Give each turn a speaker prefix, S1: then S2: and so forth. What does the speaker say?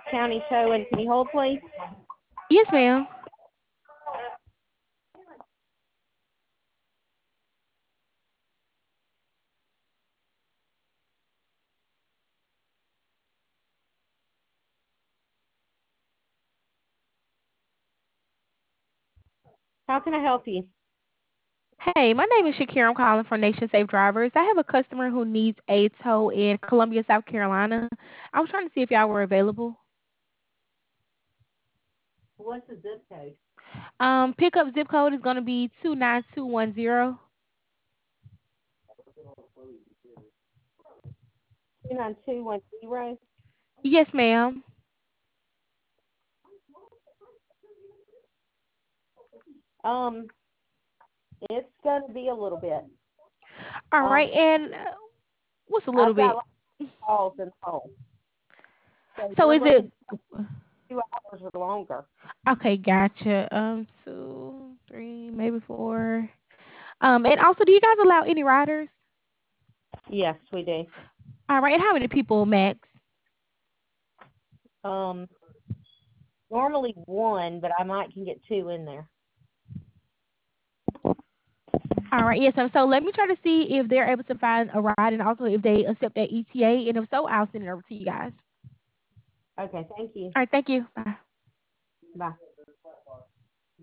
S1: County Towing. Can you hold, please?
S2: Yes, ma'am.
S1: How can I help you?
S2: Hey, my name is Shakira. I'm calling from Nation Safe Drivers. I have a customer who needs a tow in Columbia, South Carolina. I was trying to see if y'all were available.
S1: What's the zip code?
S2: Pickup zip code is going to be 29210.
S1: 29210.
S2: Yes, ma'am.
S1: Um, it's gonna be a little bit.
S2: All
S1: Um,
S2: right, and what's a little
S1: I've got
S2: bit?
S1: lots of calls in home, so
S2: So
S1: you're
S2: is it
S1: looking 2 hours or longer.
S2: okay? Gotcha. Two, three, maybe four. And also, do you guys allow any riders?
S1: Yes, we do.
S2: All right, and how many people max?
S1: Um, normally one, but I might can get two in there.
S2: All right, yes. So let me try to see if they're able to find a ride, and also if they accept that ETA, and if so, I'll send it over to you guys.
S1: Okay, thank you.
S2: All right, thank you. Bye.
S1: Bye.